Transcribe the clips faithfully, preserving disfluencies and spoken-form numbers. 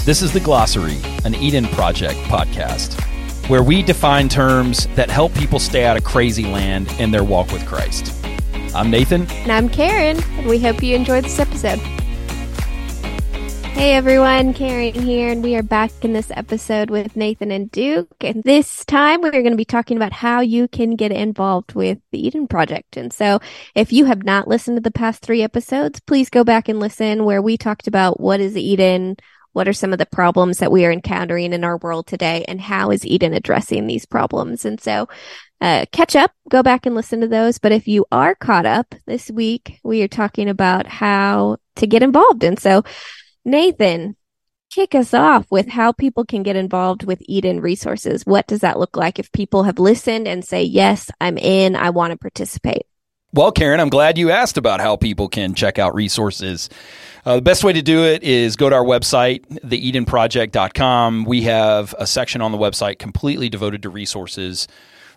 This is The Glossary, an Eden Project podcast, where we define terms that help people stay out of crazy land in their walk with Christ. I'm Nathan. And I'm Karen, and we hope you enjoyed this episode. Hey everyone, Karen here, and we are back in this episode with Nathan and Duke. And this time we're going to be talking about how you can get involved with the Eden Project. And so if you have not listened to the past three episodes, please go back and listen where we talked about what is Eden, what are some of the problems that we are encountering in our world today, and how is Eden addressing these problems. And so uh, catch up, go back and listen to those. But if you are caught up this week, we are talking about how to get involved. And so Nathan, kick us off with how people can get involved with Eden Resources. What does that look like if people have listened and say, yes, I'm in, I want to participate? Well, Karen, I'm glad you asked about how people can check out resources. Uh, the best way to do it is go to our website, the eden project dot com. We have a section on the website completely devoted to resources,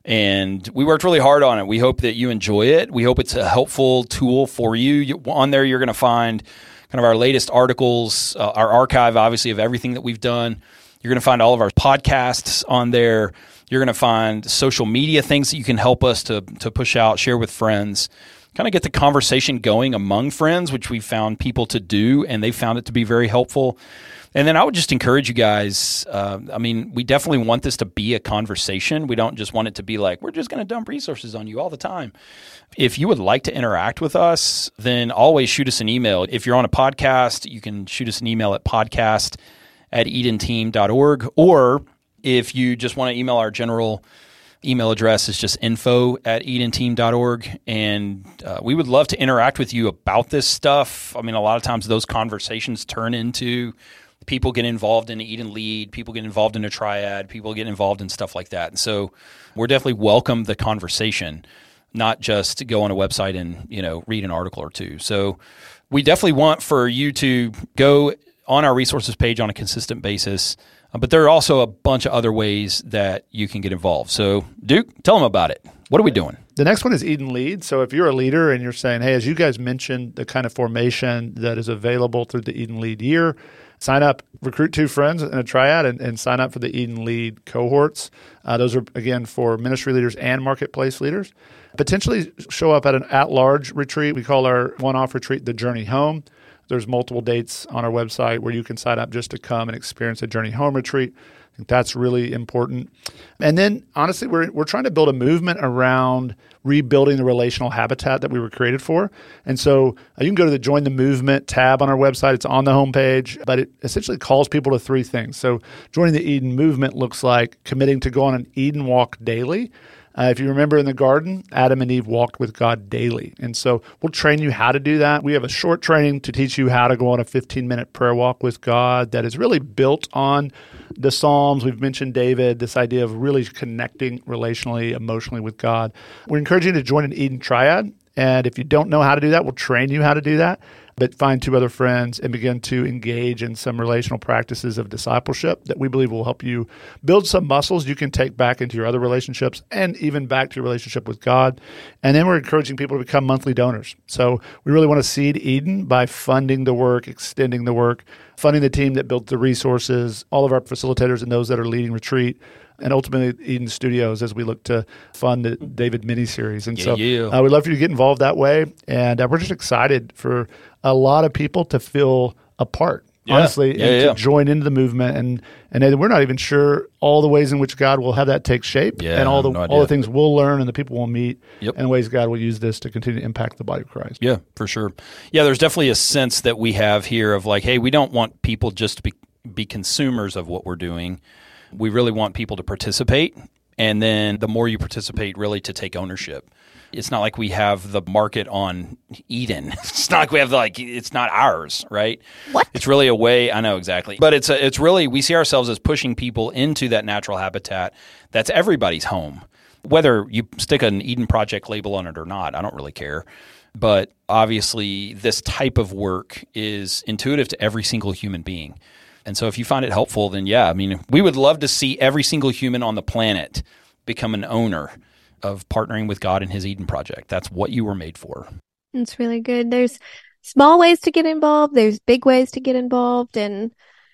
and we worked really hard on it. We hope that you enjoy it. We hope it's a helpful tool for you. you on there, you're going to find kind of our latest articles, uh, our archive, obviously, of everything that we've done. You're going to find all of our podcasts on there. You're going to find social media things that you can help us to to push out, share with friends, kind of get the conversation going among friends, which we found people to do, and they found it to be very helpful. And then I would just encourage you guys, uh, I mean, we definitely want this to be a conversation. We don't just want it to be like, we're just going to dump resources on you all the time. If you would like to interact with us, then always shoot us an email. If you're on a podcast, you can shoot us an email at podcast at edenteam dot org, or if you just want to email, our general email address is just info at edenteam dot org, and uh, we would love to interact with you about this stuff. I mean, a lot of times those conversations turn into people get involved in an Eden Lead, people get involved in a triad, people get involved in stuff like that. And so we're definitely welcome the conversation, not just to go on a website and, you know, read an article or two. So we definitely want for you to go on our resources page on a consistent basis. Uh, but there are also a bunch of other ways that you can get involved. So, Duke, tell them about it. What are we doing? The next one is Eden Lead. So if you're a leader and you're saying, hey, as you guys mentioned, the kind of formation that is available through the Eden Lead year, sign up, recruit two friends in a triad, and, and sign up for the Eden Lead cohorts. Uh, those are, again, for ministry leaders and marketplace leaders. Potentially show up at an at-large retreat. We call our one-off retreat the Journey Home. There's multiple dates on our website where you can sign up just to come and experience a Journey Home retreat. I think that's really important. And then, honestly, we're we're trying to build a movement around rebuilding the relational habitat that we were created for. And so uh, you can go to the Join the Movement tab on our website. It's on the homepage, but it essentially calls people to three things. So joining the Eden movement looks like committing to go on an Eden walk daily. Uh, if you remember in the garden, Adam and Eve walked with God daily. And so we'll train you how to do that. We have a short training to teach you how to go on a fifteen-minute prayer walk with God that is really built on the Psalms. We've mentioned David, this idea of really connecting relationally, emotionally with God. We encourage you to join an Eden Triad. And if you don't know how to do that, we'll train you how to do that. But find two other friends and begin to engage in some relational practices of discipleship that we believe will help you build some muscles you can take back into your other relationships and even back to your relationship with God. And then we're encouraging people to become monthly donors. So we really want to seed Eden by funding the work, extending the work, funding the team that built the resources, all of our facilitators and those that are leading retreat, and ultimately Eden Studios as we look to fund the David mini-series. And yeah, so yeah. Uh, we'd love for you to get involved that way. And uh, we're just excited for a lot of people to feel a part, yeah. honestly, yeah, and yeah. to join into the movement. And and we're not even sure all the ways in which God will have that take shape yeah, and all the no all the things we'll learn and the people we'll meet yep. and ways God will use this to continue to impact the body of Christ. Yeah, for sure. Yeah, there's definitely a sense that we have here of like, hey, we don't want people just to be, be consumers of what we're doing. We really want people to participate, and then the more you participate, really to take ownership. It's not like we have the market on Eden. It's not like we have the, like, it's not ours, right? What? It's really a way, I know exactly. But it's a, it's really, we see ourselves as pushing people into that natural habitat that's everybody's home. Whether you stick an Eden Project label on it or not, I don't really care. But obviously, this type of work is intuitive to every single human being. And so if you find it helpful, then yeah, I mean, we would love to see every single human on the planet become an owner of partnering with God in his Eden Project. That's what you were made for. It's really good. There's small ways to get involved. There's big ways to get involved. And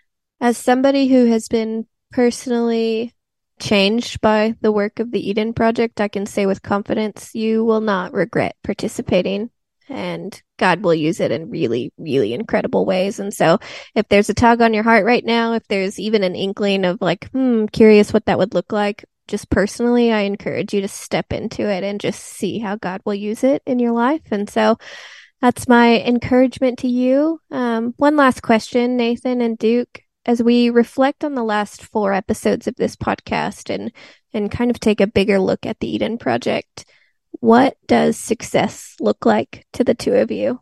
As somebody who has been personally changed by the work of the Eden Project, I can say with confidence, you will not regret participating, and God will use it in really, really incredible ways. And so if there's a tug on your heart right now, if there's even an inkling of like, hmm, curious what that would look like, just personally, I encourage you to step into it and just see how God will use it in your life. And so that's my encouragement to you. Um, one last question, Nathan and Duke, as we reflect on the last four episodes of this podcast and, and kind of take a bigger look at the Eden Project, what does success look like to the two of you?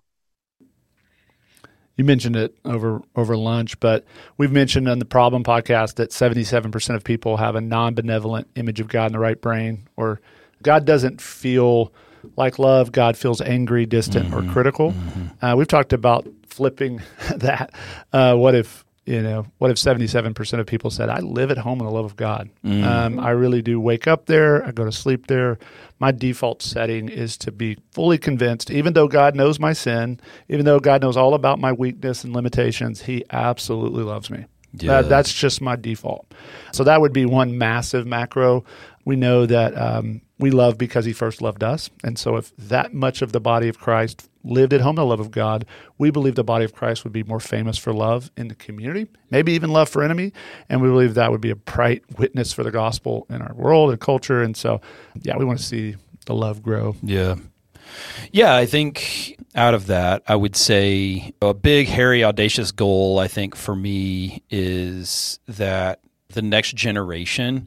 You mentioned it over over lunch, but we've mentioned on the Problem podcast that seventy-seven percent of people have a non-benevolent image of God in the right brain, or God doesn't feel like love. God feels angry, distant, mm-hmm. or critical. Mm-hmm. Uh, we've talked about flipping that. Uh, what if You know, what if seventy-seven percent of people said, I live at home in the love of God. Mm. Um, I really do wake up there. I go to sleep there. My default setting is to be fully convinced, even though God knows my sin, even though God knows all about my weakness and limitations, he absolutely loves me. Yeah. That, that's just my default. So that would be one massive macro. We know that um, we love because he first loved us. And so if that much of the body of Christ lived at home in the love of God, we believe the body of Christ would be more famous for love in the community, maybe even love for enemy. And we believe that would be a bright witness for the gospel in our world and culture. And so, yeah, we want to see the love grow. Yeah. Yeah, I think out of that, I would say a big, hairy, audacious goal, I think, for me is that the next generation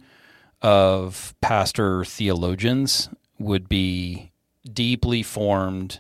of pastor theologians would be deeply formed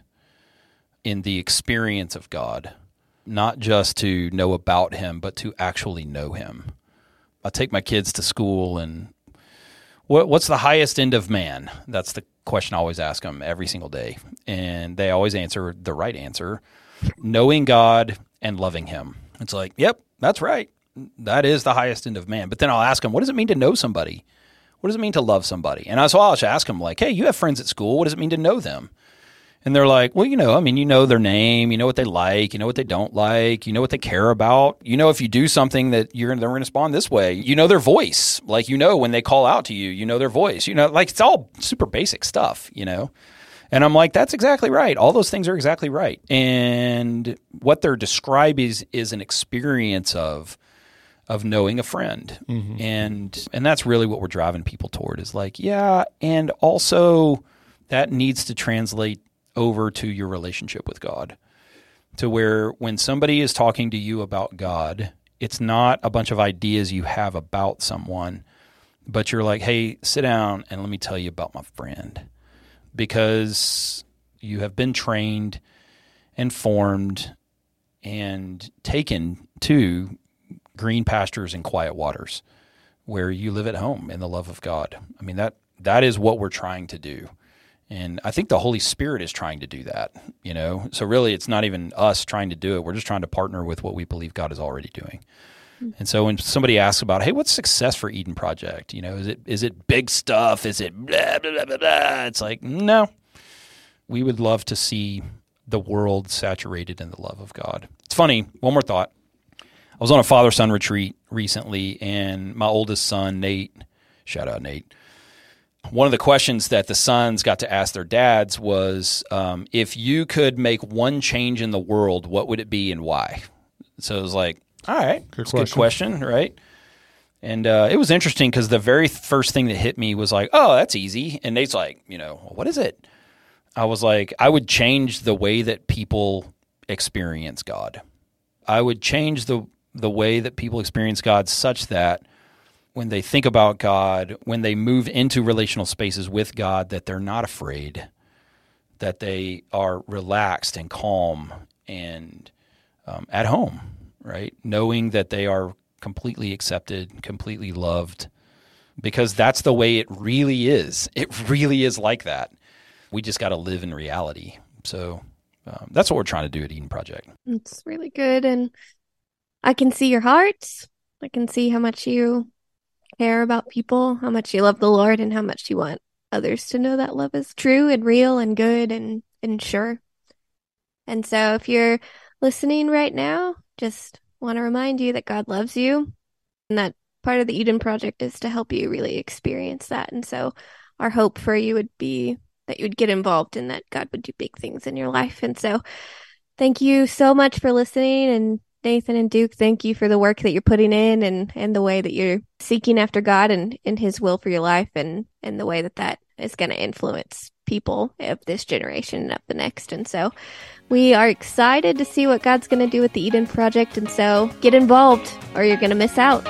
in the experience of God, not just to know about him, but to actually know him. I take my kids to school, and what, what's the highest end of man? That's the question I always ask them every single day. And they always answer the right answer, knowing God and loving him. It's like, yep, that's right. That is the highest end of man. But then I'll ask them, what does it mean to know somebody? What does it mean to love somebody? And so I'll just ask them, like, hey, you have friends at school. What does it mean to know them? And they're like, well, you know, I mean, you know their name, you know what they like, you know what they don't like, you know what they care about. You know if you do something that you're they're going to respond this way. You know their voice. Like, you know when they call out to you, you know their voice. You know, like it's all super basic stuff, you know. And I'm like, that's exactly right. All those things are exactly right. And what they're describing is, is an experience of of knowing a friend. Mm-hmm. And and that's really what we're driving people toward is like, yeah, and also that needs to translate over to your relationship with God, to where when somebody is talking to you about God, it's not a bunch of ideas you have about someone, but you're like, hey, sit down and let me tell you about my friend, because you have been trained and formed and taken to green pastures and quiet waters where you live at home in the love of God. I mean, that that is what we're trying to do. And I think the Holy Spirit is trying to do that, you know. So really, it's not even us trying to do it. We're just trying to partner with what we believe God is already doing. Mm-hmm. And so when somebody asks about, hey, what's success for Eden Project? You know, is it is it big stuff? Is it blah, blah, blah, blah, blah? It's like, no. We would love to see the world saturated in the love of God. It's funny, one more thought. I was on a father-son retreat recently, and my oldest son, Nate, shout out Nate, one of the questions that the sons got to ask their dads was, um, if you could make one change in the world, what would it be and why? So it was like, all right, good that's question. a good question, right? And uh, it was interesting because the very first thing that hit me was like, oh, that's easy. And Nate's like, you know, what is it? I was like, I would change the way that people experience God. I would change the the way that people experience God such that when they think about God, when they move into relational spaces with God, that they're not afraid, that they are relaxed and calm and um, at home, right? Knowing that they are completely accepted, completely loved, because that's the way it really is. It really is like that. We just got to live in reality. So um, that's what we're trying to do at Eden Project. It's really good. And I can see your hearts. I can see how much you care about people, how much you love the Lord, and how much you want others to know that love is true and real and good and, and sure. And so if you're listening right now, just want to remind you that God loves you, and that part of the Eden Project is to help you really experience that. And so our hope for you would be that you would get involved and that God would do big things in your life. And so thank you so much for listening. And Nathan and Duke, thank you for the work that you're putting in and, and the way that you're seeking after God and, and his will for your life, and, and the way that that is going to influence people of this generation and of the next. And so we are excited to see what God's going to do with the Eden Project. And so get involved or you're going to miss out.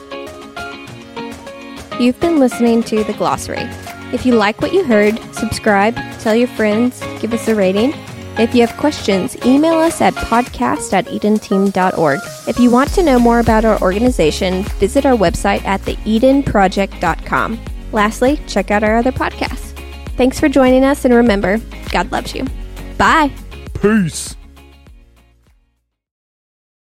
You've been listening to The Glossary. If you like what you heard, subscribe, tell your friends, give us a rating. If you have questions, email us at podcast at edenteam dot org. If you want to know more about our organization, visit our website at the eden project dot com. Lastly, check out our other podcasts. Thanks for joining us, and remember, God loves you. Bye. Peace.